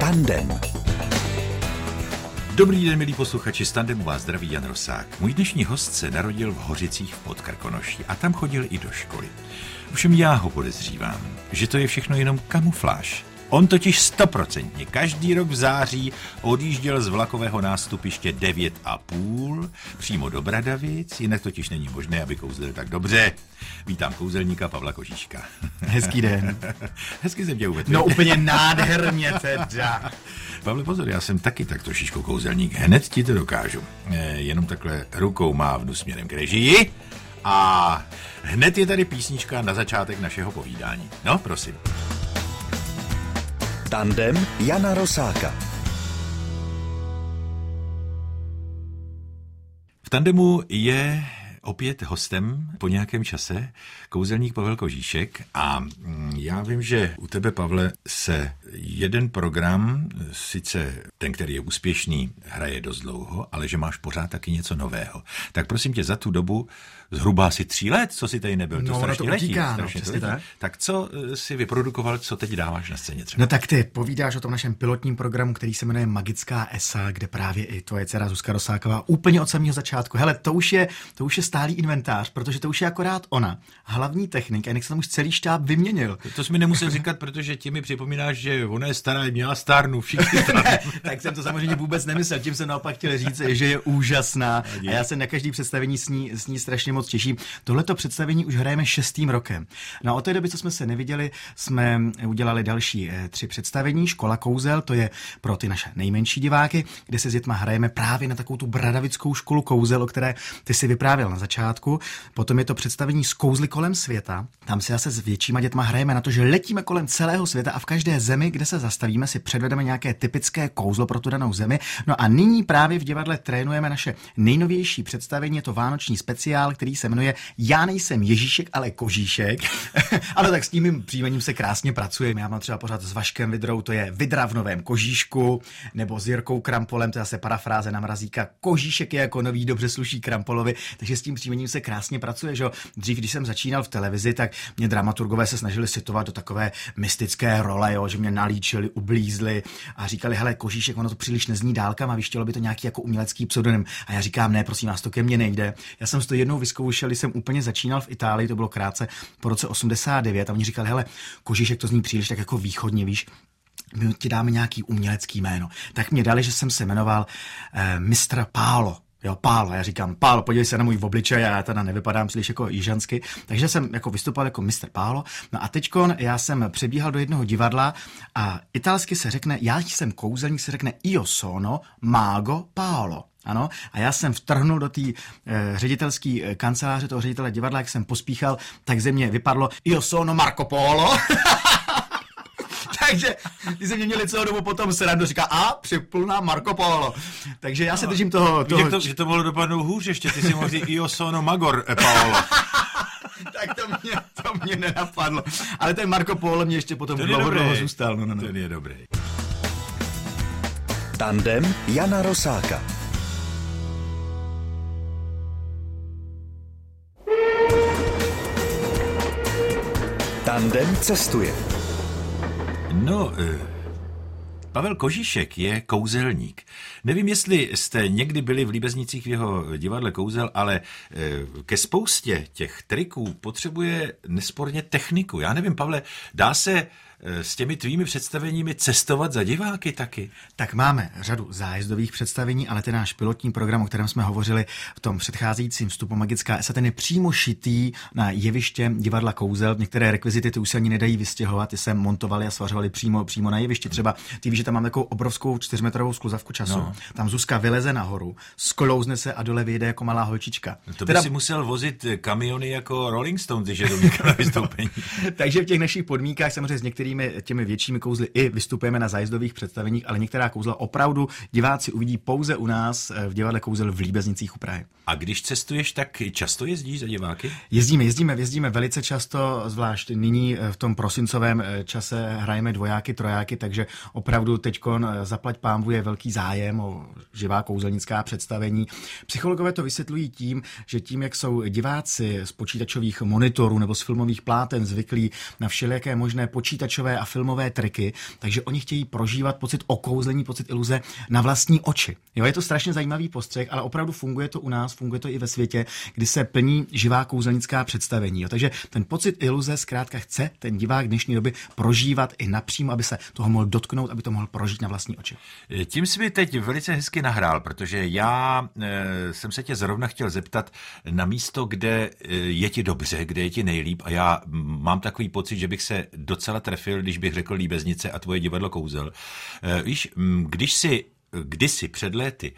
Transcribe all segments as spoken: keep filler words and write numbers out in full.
Tandem. Dobrý den, milí posluchači, z Tandemu vás zdraví Jan Rosák. Můj dnešní host se narodil v Hořicích v Podkrkonoší a tam chodil i do školy. Ovšem já ho podezřívám, že to je všechno jenom kamufláž. On totiž stoprocentně každý rok v září odjížděl z vlakového nástupiště devět a půl přímo do Bradavic, jinak totiž není možné, aby kouzlil tak dobře. Vítám kouzelníka Pavla Kožíška. Hezký den. Hezky jsem tě uvedl. No úplně nádherně teda. Pavle, pozor, já jsem taky tak trošičku kouzelník, hned ti to dokážu. E, jenom takhle rukou mávnu směrem k režii a hned je tady písnička na začátek našeho povídání. No, prosím. Tandem Jana Rosáka. V Tandemu je opět hostem po nějakém čase kouzelník Pavel Kožíšek a já vím, že u tebe, Pavle, se jeden program, sice ten, který je úspěšný, hraje dost dlouho, ale že máš pořád taky něco nového. Tak prosím tě, za tu dobu zhruba asi tří let, co jsi tady nebyl, to no, strašně to letí. utíká, strašně no, to letí. tak. tak co jsi vyprodukoval, co teď dáváš na scéně třeba? No tak ty povídáš o tom našem pilotním programu, který se jmenuje Magická esa, kde právě i tvoje dcera Zuzka Rosáková úplně od samého začátku. Hele, to už je, to už je stálý inventář, protože to už je akorát ona, hlavní technik, a jinak se tam už celý štáb vyměnil. To, to jsi mi nemusel říkat, protože ti mi připomínáš, že ona je stará, měla stárnu, všichni Tak jsem to samozřejmě vůbec nemyslel, tím jsem naopak chtěl říct, že je úžasná a já se na každý představení s ní, s ní strašně moc těším. Tohleto představení už hrajeme šestým rokem. No a od té doby, co jsme se neviděli, jsme udělali další eh, tři představení. Škola kouzel, to je pro ty naše nejmenší diváky, kde se s dětma hrajeme právě na takovou tu bradavickou školu kouzel, o které ty si vyprávěl na začátku. Potom je to představení z kouzly kolem světa. Tam si zase s většíma dětma hrajeme na to, že letíme kolem celého světa a v každé zemi, kde se zastavíme, si předvedeme nějaké typické kouzlo pro tu danou zemi. No a nyní právě v divadle trénujeme naše nejnovější představení, je to vánoční speciál, který se jmenuje Já nejsem Ježíšek, ale Kožíšek. Ale tak s tím mým příjmením se krásně pracuje. Já mám třeba pořád s Vaškem Vidrou, to je Vidra v Novém Kožíšku, nebo s Jirkou Krampolem, to je zase parafráze na Mrazíka. Kožíšek je jako nový, dobře sluší Krampolovi, takže s tím příjmením se krásně pracuje, že jo. Dřív, když jsem začínal v televizi, tak mě dramaturgové se snažili situovat do takové mystické role, jo, že mě nalíčili, ublízli a říkali, hele, Kožíšek, ono to příliš nezní dálkama, vyštělo by to nějaký jako umělecký pseudonym. A já říkám, ne, prosím vás, to ke mně nejde. Já jsem to jednou vyzkoušel, když jsem úplně začínal v Itálii, to bylo krátce po roce osmdesát devět a oni říkali, hele, Kožíšek, to zní příliš tak jako východně, víš, my ti dáme nějaký umělecký jméno. Tak mě dali, že jsem se jmenoval eh, mistr Pálo. Jo, Pálo, já říkám, Pálo, podívej se na můj obličej, já teda nevypadám příliš jako jižansky, takže jsem jako vystupoval jako mistr Pálo. No a teďkon já jsem přebíhal do jednoho divadla a italsky se řekne, já jsem kouzelník, se řekne io sono mago Paolo. Ano, a já jsem vtrhnul do té e, ředitelské kanceláře toho ředitele divadla, jak jsem pospíchal, tak ze mě vypadlo io sono Marco Polo. Takže ty se mě měli celou dobu potom srandu, říká a připlná Marco Polo. Takže já se držím toho... toho... Víš, to, že to mohlo dopadnout hůř, ještě ty si mohl říct io sono Magor Paolo. Tak to mě, to mě nenapadlo. Ale ten Marco Polo mě ještě potom dlouho, dlouho zůstal. No, no, no. Ten je dobrý. Tandem Jana Rosáka. Tandem cestuje. No, Pavel Kožíšek je kouzelník. Nevím, jestli jste někdy byli v Líbeznicích v jeho divadle kouzel, ale ke spoustě těch triků potřebuje nesporně techniku. Já nevím, Pavle, dá se s těmi tvými představeními cestovat za diváky taky? Tak máme řadu zájezdových představení, ale ten náš pilotní program, o kterém jsme hovořili v tom předcházejícím vstupu Magická esa, ten je přímo šitý na jeviště divadla kouzel. Některé rekvizity ty už se ani nedají vystěhovat, ty se montovali a svařovali přímo, přímo na jevišti. Třeba ty víš, že tam mám takovou obrovskou čtyřmetrovou skluzavku času. No. Tam Zuzka vyleze nahoru, sklouzne se a dole vyjde jako malá holčička. No to by teda... si musel vozit kamiony jako Rolling Stones, když je do na vystoupení. Takže v těch našich podmínkách samozřejmě s některými těmi většími kouzly i vystupujeme na zájezdových představeních, ale některá kouzla opravdu diváci uvidí pouze u nás v divadle kouzel v Líbeznicích u Prahy. A když cestuješ, tak často jezdíš za diváky? Jezdíme, jezdíme, jezdíme velice často, zvlášť nyní v tom prosincovém čase hrajeme dvojáky, trojáky, takže opravdu teďkon zaplať pánvu je velký zájem o živá kouzelnická představení. Psychologové to vysvětlují tím, že tím, jak jsou diváci z počítačových monitorů nebo z filmových pláten zvyklí na všelijaké možné počítačové počítačové a filmové triky, takže oni chtějí prožívat pocit okouzlení, pocit iluze na vlastní oči. Jo, je to strašně zajímavý postřeh, ale opravdu funguje to u nás, funguje to i ve světě, kdy se plní živá kouzelnická představení. Jo. Takže ten pocit iluze zkrátka chce ten divák dnešní doby prožívat i napřímo, aby se toho mohl dotknout, aby to mohl prožít na vlastní oči. Tím jsi mi teď velice hezky nahrál, protože já e, jsem se tě zrovna chtěl zeptat na místo, kde je ti dobře, kde je ti nejlíp a já mám takový pocit, že bych se docela trefil, když bych řekl Líbeznice a tvoje divadlo kouzel. E, víš, když si kdysi před léty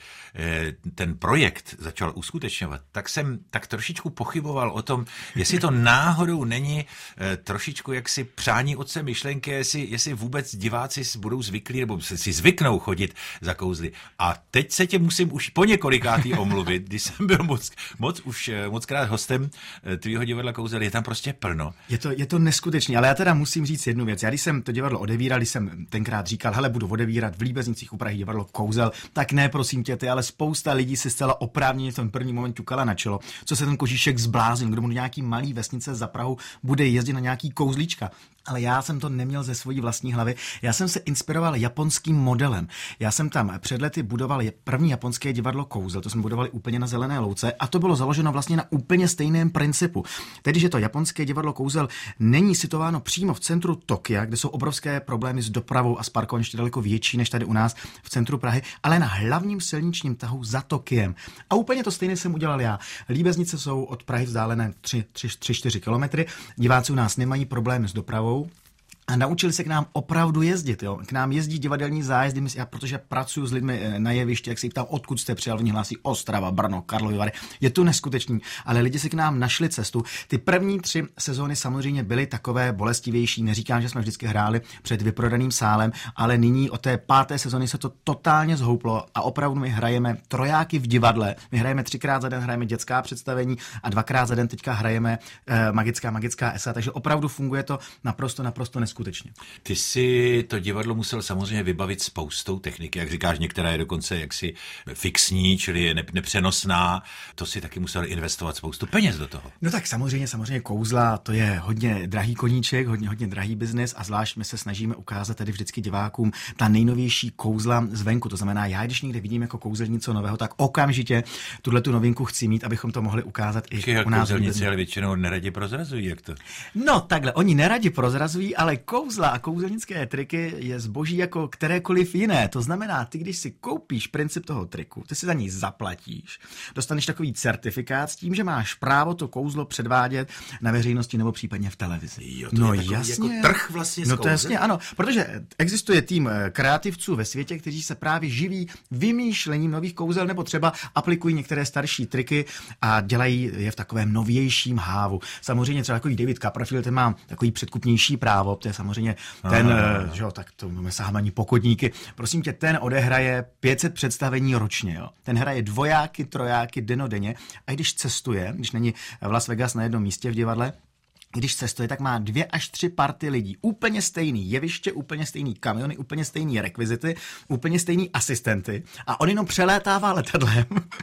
ten projekt začal uskutečňovat, tak jsem tak trošičku pochyboval o tom, jestli to náhodou není trošičku jaksi přání otce myšlenky, jestli, jestli vůbec diváci budou zvyklí nebo si zvyknou chodit za kouzly. A teď se tě musím už po několikátý omluvit, když jsem byl moc, moc už mockrát hostem tvýho divadla kouzel, je tam prostě plno. Je to, je to neskutečný, ale já teda musím říct jednu věc. Já když jsem to divadlo odevíral, když jsem tenkrát říkal, hele, budu odevírat v Líbeznicích u Prahy divadlo kouzel, tak ne, prosím tě, ty, ale spousta lidí si zcela oprávněně v tom první moment ťukala na čelo, co se ten Kožíšek zbláznil, kdo mu do nějaký malý vesnice za Prahu bude jezdit na nějaký kouzlíčka. Ale já jsem to neměl ze svojí vlastní hlavy. Já jsem se inspiroval japonským modelem. Já jsem tam před lety budoval první japonské divadlo kouzel, to jsme budovali úplně na Zelené louce a to bylo založeno vlastně na úplně stejném principu. Tedy, že to japonské divadlo kouzel není situováno přímo v centru Tokia, kde jsou obrovské problémy s dopravou a s parkovištěm daleko větší než tady u nás v centru Prahy, ale na hlavním silničním tahu za Tokiem. A úplně to stejné jsem udělal já. Líbeznice jsou od Prahy vzdálené tři čtyři kilometry. Diváci u nás nemají problém s dopravou. A naučili se k nám opravdu jezdit. Jo. K nám jezdí divadelní zájezdy, já, protože pracuji s lidmi na jevišti, jak se jich tam, odkud jste přijel, oni hlásí Ostrava, Brno, Karlovy Vary. Je to neskutečný, ale lidi si k nám našli cestu. Ty první tři sezóny samozřejmě byly takové bolestivější. Neříkám, že jsme vždycky hráli před vyprodaným sálem, ale nyní od té páté sezóny se to totálně zhouplo a opravdu my hrajeme trojáky v divadle. My hrajeme třikrát za den, hrajeme dětská představení a dvakrát za den teďka hrajeme eh, magická, magická esa, takže opravdu funguje to naprosto, naprosto neskutečně. Skutečně. Ty si to divadlo musel samozřejmě vybavit spoustou techniky, jak říkáš, některá je dokonce jaksi fixní, čili je nepřenosná. To si taky musel investovat spoustu peněz do toho. No tak samozřejmě, samozřejmě kouzla, to je hodně drahý koníček, hodně, hodně drahý biznis a zvlášť my se snažíme ukázat tady vždycky divákům ta nejnovější kouzla zvenku. To znamená, já když někde vidím jako kouzelník něco nového, tak okamžitě tuhle tu novinku chci mít, abychom to mohli ukázat i Všichni u nás. Kouzelníci ale většinou neradi prozrazují, jak to? No takhle, oni neradi prozrazují, ale kouzla a kouzelnické triky je zboží jako kterékoliv jiné. To znamená, ty když si koupíš princip toho triku, ty si za něj zaplatíš, dostaneš takový certifikát s tím, že máš právo to kouzlo předvádět na veřejnosti nebo případně v televizi. Jo, to no je jasně. Jako trh vlastně s No to jasně, ano, protože existuje tým kreativců ve světě, kteří se právě živí vymýšlením nových kouzel nebo třeba aplikují některé starší triky a dělají je v takovém novějším hávu. Samozřejmě třeba takový David Copperfield, ten má takový předkupnější právo, to je samozřejmě ten, ah. že jo, tak to máme sáhmaní pokodníky. Prosím tě, ten odehraje pět set představení ročně, jo. Ten hraje dvojáky, trojáky denodenně a když cestuje, když není v Las Vegas na jednom místě v divadle, když cestuje, tak má dvě až tři party lidí. Úplně stejný jeviště, úplně stejný kamiony, úplně stejný rekvizity, úplně stejný asistenty. A on jenom přelétává letadlem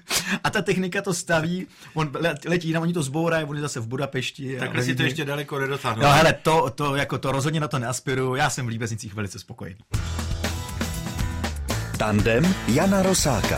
a ta technika to staví, on letí tam, oni to zbourají, on je zase v Budapešti. Takhle si to ještě daleko nedotáhnu. No hele, to, to, jako to rozhodně na to neaspiruju, já jsem v Líbeznicích velice spokojený. Tandem Jana Rosáka.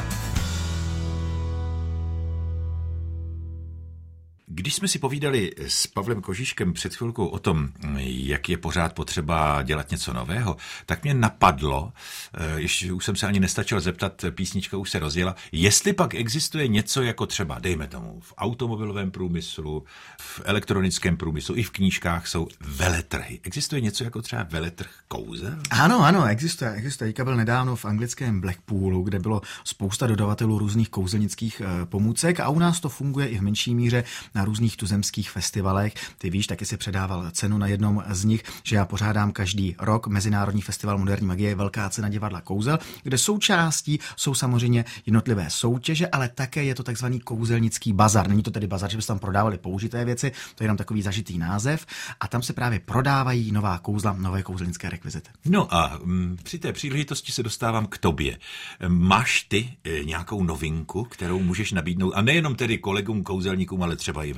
Když jsme si povídali s Pavlem Kožíškem před chvilkou o tom, jak je pořád potřeba dělat něco nového, tak mě napadlo, ještě už jsem se ani nestačil zeptat, písnička už se rozjela, jestli pak existuje něco jako třeba, dejme tomu, v automobilovém průmyslu, v elektronickém průmyslu, i v knížkách jsou veletrhy. Existuje něco jako třeba veletrh kouzel? Ano, ano, existuje. existuje. Teďka byl nedávno v anglickém Blackpoolu, kde bylo spousta dodavatelů různých kouzelnických pomůcek a u nás to funguje i v menší míře na různých tuzemských festivalech. Ty víš, taky si předával cenu na jednom z nich, že já pořádám každý rok Mezinárodní festival moderní magie, velká cena divadla kouzel, kde součástí jsou samozřejmě jednotlivé soutěže, ale také je to takzvaný kouzelnický bazar. Není to tedy bazar, že by se tam prodávali použité věci, to je jenom takový zažitý název a tam se právě prodávají nová kouzla, nové kouzelnické rekvizity. No a m, při té příležitosti se dostávám k tobě. Máš ty e, nějakou novinku, kterou můžeš nabídnout a nejenom tedy kolegům kouzelníkům, ale třeba i veřejnosti?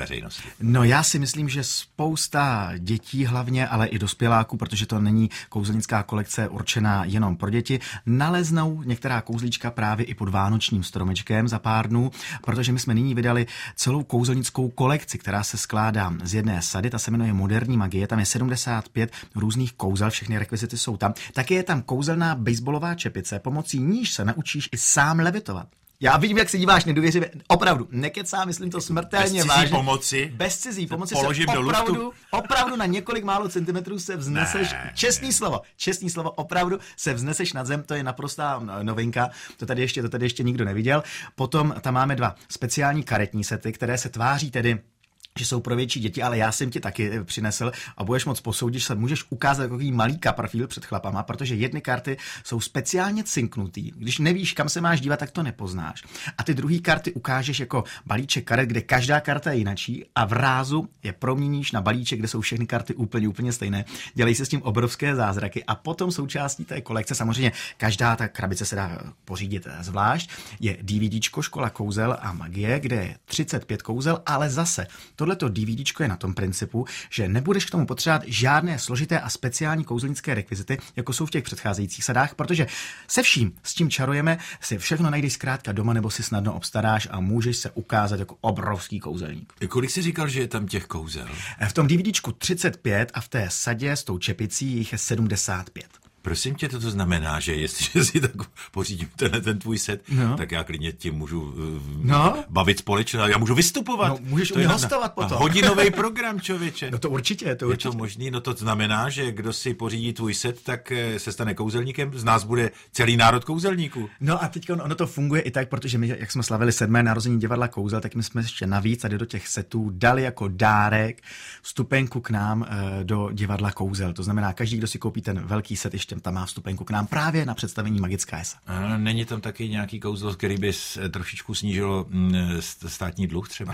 veřejnosti? No já si myslím, že spousta dětí hlavně, ale i dospěláků, protože to není kouzelnická kolekce určená jenom pro děti, naleznou některá kouzlíčka právě i pod vánočním stromečkem za pár dnů, protože my jsme nyní vydali celou kouzelnickou kolekci, která se skládá z jedné sady, ta se jmenuje Moderní magie, tam je sedmdesát pět různých kouzel, všechny rekvizity jsou tam. Taky je tam kouzelná baseballová čepice, pomocí níž se naučíš i sám levitovat. Já vidím, jak se díváš nedůvěřivě. Opravdu, nekecám, myslím to smrtelně vážně. Bez cizí pomoci? Bez cizí pomoci položím se do opravdu, luftu. opravdu na několik málo centimetrů se vzneseš. Ne, čestný ne. slovo, čestný slovo, opravdu se vzneseš nad zem, to je naprostá novinka. To tady ještě, to tady ještě nikdo neviděl. Potom tam máme dva speciální karetní sety, které se tváří tedy, že jsou pro větší děti, ale já jsem ti taky přinesl a budeš moc posoudit, že můžeš ukázat takový malý kaprfíl před chlapama, protože jedny karty jsou speciálně cinknutý. Když nevíš, kam se máš dívat, tak to nepoznáš. A ty druhé karty ukážeš jako balíček karet, kde každá karta je jinačí a v rázu je proměníš na balíček, kde jsou všechny karty úplně, úplně stejné. Dělej se s tím obrovské zázraky a potom součástí té kolekce, samozřejmě každá ta krabice se dá pořídit zvlášť, je DVDčko Škola kouzel a magie, kde je třicet pět kouzel, ale zase tohleto DVDčko je na tom principu, že nebudeš k tomu potřebovat žádné složité a speciální kouzelnické rekvizity, jako jsou v těch předcházejících sadách, protože se vším, s tím čarujeme, si všechno najdeš zkrátka doma nebo si snadno obstaráš a můžeš se ukázat jako obrovský kouzelník. Kolik jsi říkal, že je tam těch kouzel? V tom DVDčku třicet pět a v té sadě s tou čepicí jich je sedmdesát pět. Prosím tě, to znamená, že jestliže si tak pořídím tenhle ten tvůj set, no. tak já klidně tím můžu uh, no. bavit společně, já můžu vystupovat. No, můžeš to je hostovat potom. Hodinový program, člověče. No to určitě, to určitě. Je to možný, no to znamená, že kdo si pořídí tvůj set, tak se stane kouzelníkem, z nás bude celý národ kouzelníků. No a teď ono to funguje i tak, protože my, jak jsme slavili sedmé narození divadla Kouzel, tak my jsme ještě navíc tady do těch setů dali jako dárek vstupenku k nám e, do divadla Kouzel. To znamená, každý, kdo si koupí ten velký set, ještě tam má vstupenku k nám právě na představení Magická esa. A není tam taky nějaký kouzlo, který by trošičku snížilo mm, státní dluh třeba?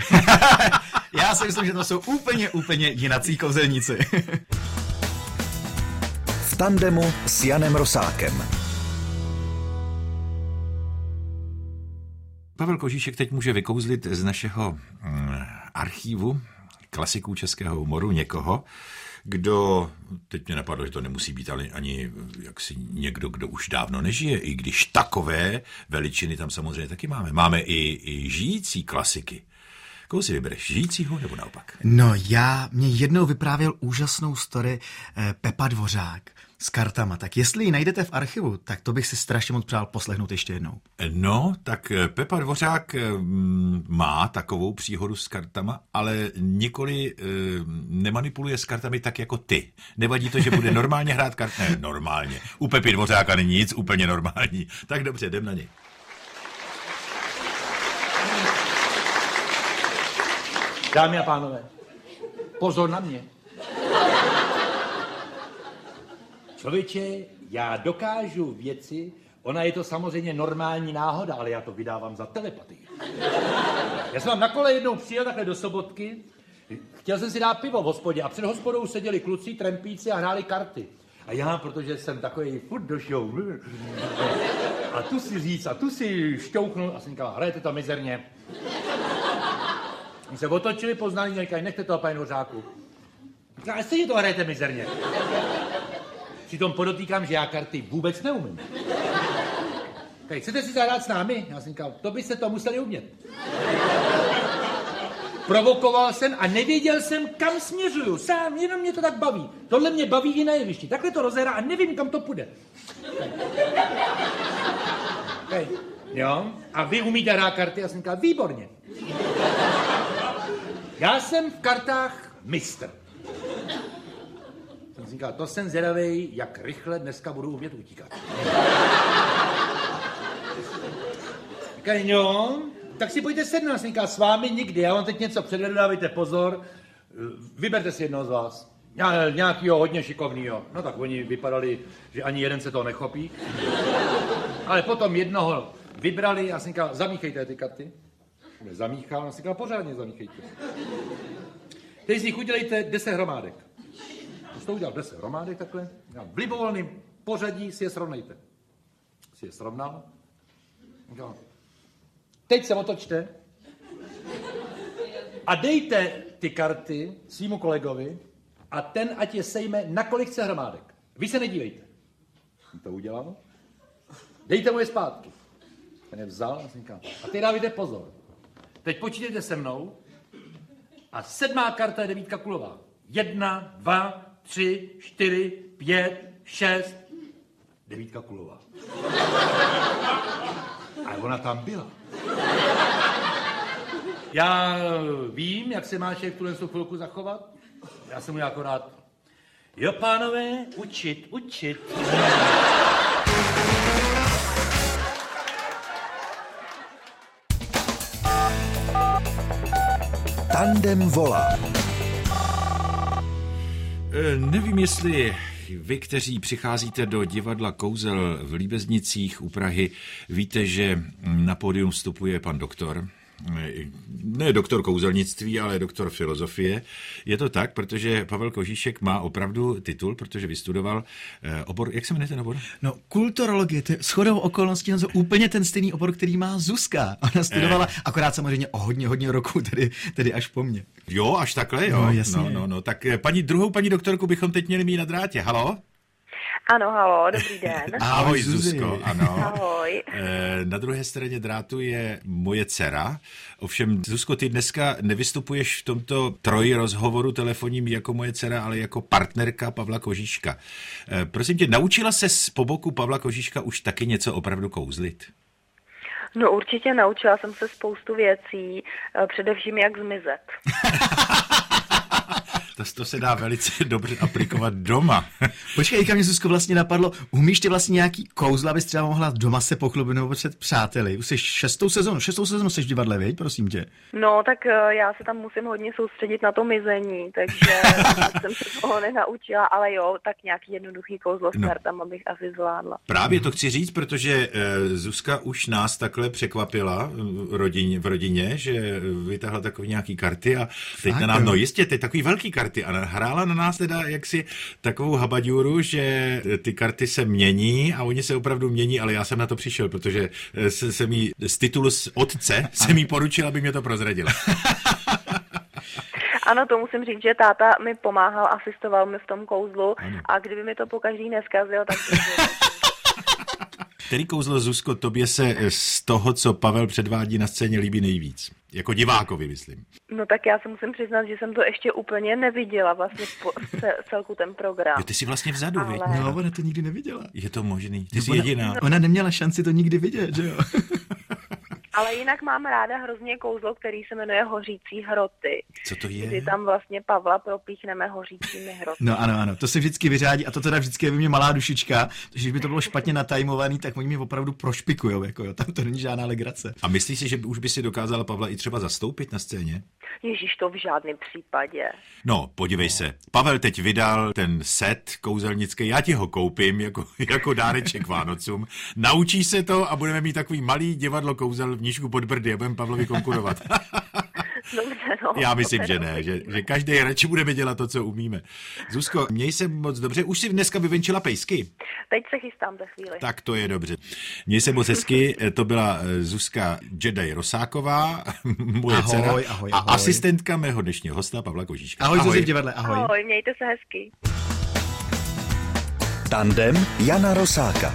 Já si myslím, že to jsou úplně, úplně jinací kouzelníci. V tandemu s Janem Rosákem. Pavel Kožíšek teď může vykouzlit z našeho mm, archívu klasiků českého humoru někoho, kdo, teď mě napadlo, že to nemusí být ale ani jaksi někdo, kdo už dávno nežije, i když takové veličiny tam samozřejmě taky máme. Máme i, i žijící klasiky. Koho si vybereš, žijícího nebo naopak? No já, mě jednou vyprávěl úžasnou story eh, Pepa Dvořák s kartama, tak jestli ji najdete v archivu, tak to bych si strašně moc přál poslechnout ještě jednou. No, tak Pepa Dvořák má takovou příhodu s kartama, ale nikoli e, nemanipuluje s kartami tak jako ty. Nevadí to, že bude normálně hrát karty? Ne, normálně. U Pepy Dvořáka není nic úplně normální. Tak dobře, jdem na něj. Dámy a pánové, pozor na mě. Člověče, já dokážu věci, ona je to samozřejmě normální náhoda, ale já to vydávám za telepatii. Já jsem vám na kole jednou přijel takhle do Sobotky, chtěl jsem si dát pivo v hospodě a před hospodou seděli kluci, trempíci a hráli karty. A já, protože jsem takový furt do show, a tu si říct, a tu si šťouchnul a jsem říkal, hrajete to mizerně. Oni se otočili, poznali, říkají, nechte toho, pane Dvořáku. A stejně to hrajete mizerně. Přitom podotýkám, že já karty vůbec neumím. Říkají, chcete si zahrát s námi? Já jsem říkal, to byste to museli umět. Provokoval jsem a nevěděl jsem, kam směřuju. Sám, jenom mě to tak baví. Tohle mě baví i na jevišti. Takhle to rozhrá a nevím, kam to půjde. Hej. Jo? A vy umíte hrát karty? Já jsem říkal, výborně. Já jsem v kartách mistr. Jsem říkal, to jsem zvědavej, jak rychle dneska budu umět utíkat. Říkaj, jo, tak si pojďte sednout. Jsem říkal, s vámi nikdy, já vám teď něco předvedu, dávejte pozor, vyberte si jednoho z vás. Nějakýho hodně šikovnýho. No tak oni vypadali, že ani jeden se toho nechopí. Ale potom jednoho vybrali a jsem říkal, zamíchejte ty karty. Zamíchal, a jsem říkal, pořádně zamíchejte. Teď z nich udělejte deset hromádek. Už to udělal deset hromádek takhle. V libovolném pořadí si je srovnejte. Si je srovnal. Teď se otočte. A dejte ty karty svýmu kolegovi a ten ať je sejme, na kolik chce hromádek. Vy se nedívejte. On to udělal. Dejte mu je zpátky. Ten je vzal a říkám. A teď dávajte pozor. Teď počítejte se mnou a sedmá karta je devítka kulová. Jedna, dva, tři, čtyři, pět, šest. Devítka kulová. A ona tam byla. Já vím, jak se má člověk v tuhle chvilku zachovat. Já jsem mu akorát... Jo, pánové, učit, učit. Tandem volá. E, nevím, jestli vy, kteří přicházíte do divadla Kouzel v Líbeznicích u Prahy, víte, že na pódium vstupuje pan doktor. Ne doktor kouzelnictví, ale doktor filozofie. Je to tak, protože Pavel Kožíšek má opravdu titul, protože vystudoval eh, obor, jak se jmenuje ten obor? No, kulturologie, to je shodou okolností Honzo, úplně ten stejný obor, který má Zuzka. Ona studovala, eh. akorát samozřejmě o hodně, hodně roku, tedy, tedy až po mně. Jo, až takhle, jo. No, jasně. No, no, no, tak paní, druhou paní doktorku bychom teď měli mít na drátě. Halo? Ano, halo, dobrý den. Ahoj, Zuzko, ano. Ahoj. Na druhé straně drátu je moje dcera. Ovšem, Zuzko, ty dneska nevystupuješ v tomto troji rozhovoru telefonním jako moje dcera, ale jako partnerka Pavla Kožíška. Prosím tě, naučila ses po boku Pavla Kožíška už taky něco opravdu kouzlit? No určitě naučila jsem se spoustu věcí, především jak zmizet. To, to se dá velice dobře aplikovat doma. Počkej, teďka mě, Zuzko, vlastně napadlo, umíš ty vlastně nějaký kouzla, abys třeba mohla doma se pochlubit nebo před přáteli? Už jsi šestou sezonu, šestou sezonu jsi v divadle, viď, prosím tě? No, tak já se tam musím hodně soustředit na to mizení, takže jsem se toho nenaučila, ale jo, tak nějaký jednoduchý kouzlo s kartama abych asi zvládla. Právě to chci říct, protože Zuzka už nás takhle překvapila v rodině, v rodině, že vytáhla takový nějaký karty a teď Fakt, na nás, jo. no jistě, teď takový velký karty a hrála na nás teda jaksi takovou habaďůru, že ty karty se mění a oni se opravdu mění, ale já jsem na to přišel, protože se, se mi z titulu z otce se mi poručila, aby mě to prozradila. Ano, to musím říct, že táta mi pomáhal, asistoval mi v tom kouzlu ano. A kdyby mi to po každý neskazil, tak to Který kouzlo, Zuzko, tobě se z toho, co Pavel předvádí na scéně, líbí nejvíc? Jako divákovi, myslím. No tak já se musím přiznat, že jsem to ještě úplně neviděla, vlastně po, celku ten program. Jo, ty jsi vlastně vzadu, Ale... viď? No, ona to nikdy neviděla. Je to možný, ty jsi ona, jediná. Ona neměla šanci to nikdy vidět, že jo? Ale jinak mám ráda hrozně kouzlo, který se jmenuje Hořící hroty. Co to je? Kdy tam vlastně Pavla propíchneme hořícími hroty. No ano, ano, to se vždycky vyřádí a to teda vždycky je ve mně malá dušička, takže když by to bylo špatně natajmovaný, tak oni mě opravdu prošpikujou, jako jo, tam to není žádná legrace. A myslíš si, že už by si dokázala Pavla i třeba zastoupit na scéně? Ježíš, to v žádném případě. No, podívej se, Pavel teď vydal ten set kouzelnický, já ti ho koupím jako, jako dáreček Vánocům, naučíš se to a budeme mít takový malý divadlo kouzel v Nížku pod Brdy a budeme Pavlovi konkurovat. Dobře, no. Já myslím, že ne, že, že každý radši budeme dělat to, co umíme. Zuzko, měj se moc dobře, už si dneska vyvenčila pejsky? Teď se chystám za chvíli. Tak to je dobře. Měj se moc hezky, to byla Zuzka Jedi Rosáková, moje Ahoj, dcera, ahoj, a ahoj. asistentka mého dnešního hosta Pavla Kožíška. Ahoj, ahoj. Zuzi v divadle, ahoj. Ahoj, mějte se hezky. Tandem Jana Rosáka.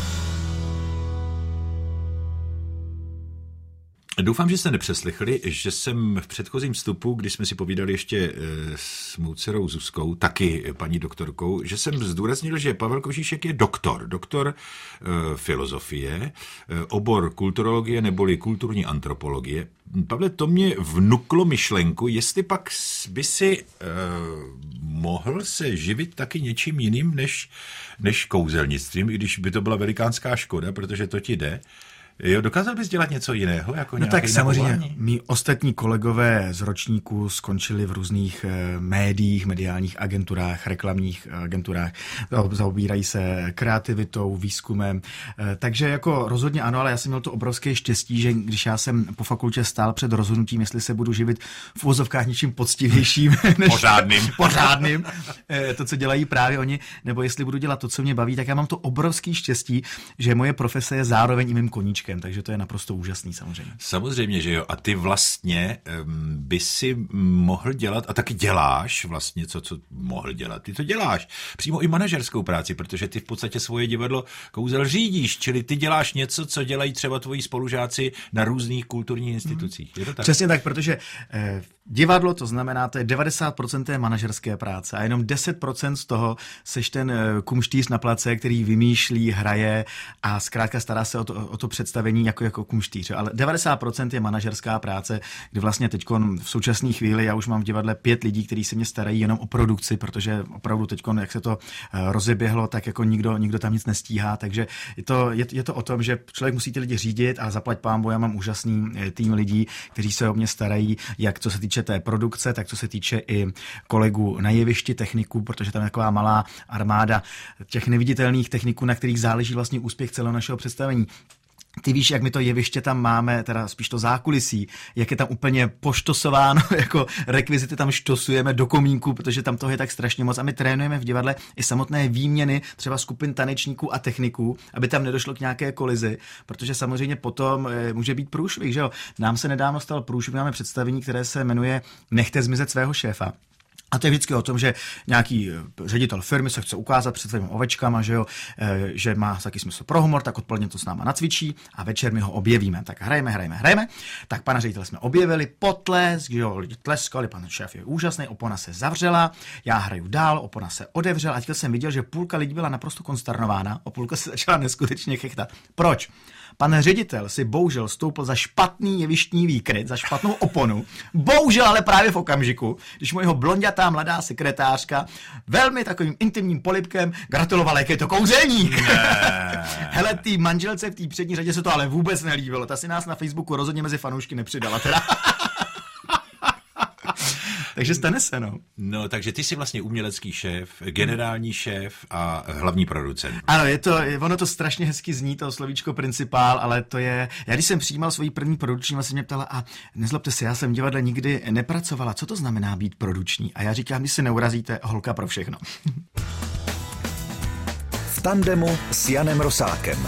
Doufám, že jste nepřeslechli, že jsem v předchozím vstupu, kdy jsme si povídali ještě s mou dcerou Zuzkou, taky paní doktorkou, že jsem zdůraznil, že Pavel Kožíšek je doktor, doktor e, filozofie, e, obor kulturologie neboli kulturní antropologie. Pavle, to mě vnuklo myšlenku, jestli pak by si e, mohl se živit taky něčím jiným než, než kouzelnictvím, i když by to byla velikánská škoda, protože to ti jde. Jo, dokázal bys dělat něco jiného? Jako no tak samozřejmě, mý ostatní kolegové z ročníku skončili v různých e, médiích, mediálních agenturách, reklamních agenturách, zaobírají se kreativitou, výzkumem, e, takže jako rozhodně ano, ale já jsem měl to obrovské štěstí, že když já jsem po fakultě stál před rozhodnutím, jestli se budu živit v uvozovkách něčím poctivějším, než pořádným, pořádným e, to, co dělají právě oni, nebo jestli budu dělat to, co mě baví, tak já mám to obrovský štěstí, že moje profese je zároveň i mým koníčkem. Ježíškem, takže to je naprosto úžasný samozřejmě. Samozřejmě, že jo. A ty vlastně um, by si mohl dělat, a taky děláš vlastně, co, co mohl dělat. Ty to děláš. Přímo i manažerskou práci, protože ty v podstatě svoje divadlo Kouzel řídíš, čili ty děláš něco, co dělají třeba tvoji spolužáci na různých kulturních institucích. Je to tak? Přesně tak, protože eh, divadlo, to znamená, to je devadesát procent té manažerské práce a jenom deset procent z toho seš ten eh, kumštýř na place, který vymýšlí, hraje a zkrátka stará se o to, o to představení jako, jako kumštýř. Ale devadesát procent je manažerská práce, kde vlastně teď v současné chvíli já už mám v divadle pět lidí, kteří se mě starají jenom o produkci, protože opravdu teď, jak se to eh, rozeběhlo, tak jako nikdo, nikdo tam nic nestíhá, takže je to, je, je to o tom, že člověk musí ty lidi řídit a zaplať pánbu, já mám úžasný eh, tým lidí, kteří se o mě starají, jak co se týče té produkce, tak co se týče i kolegů na jevišti, techniků, protože tam je taková malá armáda těch neviditelných techniků, na kterých záleží vlastně úspěch celého našeho představení. Ty víš, jak my to jeviště tam máme, teda spíš to zákulisí, jak je tam úplně poštosováno, jako rekvizity tam štosujeme do komínku, protože tam toho je tak strašně moc a my trénujeme v divadle i samotné výměny třeba skupin tanečníků a techniků, aby tam nedošlo k nějaké kolizi, protože samozřejmě potom e, může být průšvih, že jo. Nám se nedávno stal průšvih, máme představení, které se jmenuje Nechte zmizet svého šéfa. A to je vždycky o tom, že nějaký ředitel firmy se chce ukázat před svými ovečkama, že, jo, že má taky smysl pro humor, tak odpoledne to s náma nacvičí a večer my ho objevíme. Tak hrajeme, hrajeme, hrajeme. Tak pana ředitele jsme objevili, potlesk, že jo, lidi tleskali, pan šéf je úžasný, opona se zavřela, já hraju dál, opona se odevřela a teď jsem viděl, že půlka lidí byla naprosto konsternována a půlka se začala neskutečně chechtat. Proč? Pan ředitel si bohužel stoupil za špatný jevištní výkryt, za špatnou oponu. Bohužel ale právě v okamžiku, když mu jeho blondětá mladá sekretářka velmi takovým intimním polibkem gratulovala, jak je to kouzelník. Hele, tý manželce v té přední řadě se to ale vůbec nelíbilo. Ta si nás na Facebooku rozhodně mezi fanoušky nepřidala. Teda. Takže stane se, no. No, takže ty jsi vlastně umělecký šéf, generální šéf a hlavní producent. Ano, je to, ono to strašně hezky zní, to slovíčko principál, ale to je, já když jsem přijímal svoji první produční, vlastně mě ptala, a nezlobte se, já jsem v divadle nikdy nepracovala, co to znamená být produční? A já říkám, když se neurazíte, holka pro všechno. V tandemu s Janem Rosákem.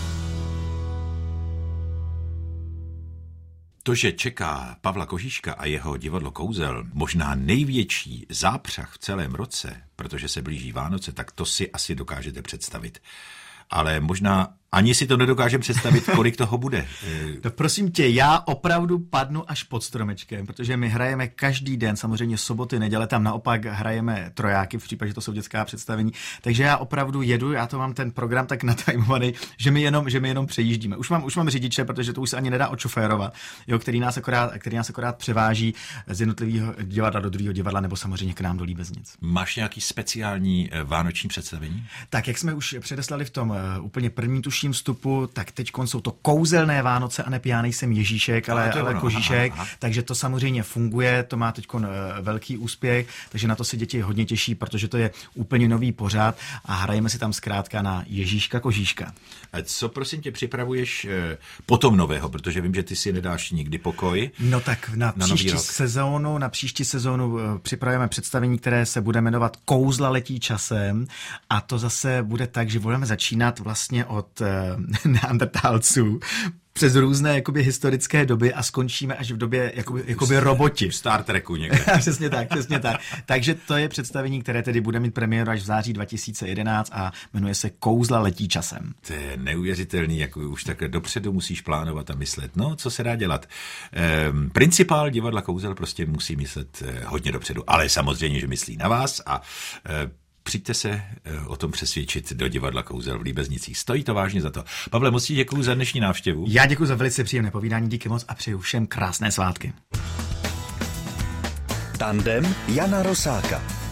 To, že čeká Pavla Kožíška a jeho divadlo Kouzel možná největší zápřah v celém roce, protože se blíží Vánoce, tak to si asi dokážete představit. Ale možná ani si to nedokážeme představit, kolik toho bude. No prosím tě, já opravdu padnu až pod stromečkem, protože my hrajeme každý den, samozřejmě soboty, neděle, tam naopak hrajeme trojáky, v případě, že to jsou dětská představení, takže já opravdu jedu, já to mám ten program tak natajmovaný, že my jenom, že my jenom přejíždíme. Už mám, už mám řidiče, protože to už se ani nedá odšoférovat, jo, který nás akorát, který nás akorát převáží z jednotlivého divadla do druhého divadla, nebo samozřejmě k nám do Líbeznic. Máš nějaký speciální vánoční představení? Tak, jak jsme už předeslali v tom uh, úplně první tuším vstupu, tak teď jsou to kouzelné Vánoce a ne já nejsem Ježíšek, ale, ale Kožíšek, aha, aha. Takže to samozřejmě funguje, to má teď velký úspěch, takže na to se děti hodně těší, protože to je úplně nový pořad a hrajeme si tam zkrátka na Ježíška Kožíška. A co prosím tě připravuješ eh, potom nového, protože vím, že ty si nedáš nikdy pokoj. No tak na, na příští sezónu, na příští sezónu připravujeme představení, které se bude jmenovat Kouzla letí časem a to zase bude tak, že budeme začínat vlastně od neandertálců přes různé jakoby, historické doby a skončíme až v době jakoby, jakoby roboti. V Star Treku někde. Přesně tak, přesně tak. Takže to je představení, které tedy bude mít premiéru až v září dva tisíce jedenáct a jmenuje se Kouzla letí časem. To je neuvěřitelný, jako už takhle dopředu musíš plánovat a myslet. No, co se dá dělat? Ehm, principál divadla Kouzel prostě musí myslet eh, hodně dopředu, ale samozřejmě, že myslí na vás a eh, přijďte se o tom přesvědčit do divadla Kouzel v Líbeznicích. Stojí to vážně za to. Pavle, moc ti děkuju za dnešní návštěvu. Já děkuji za velice příjemné povídání, díky moc a přeju všem krásné svátky. Tandem Jana Rosáka.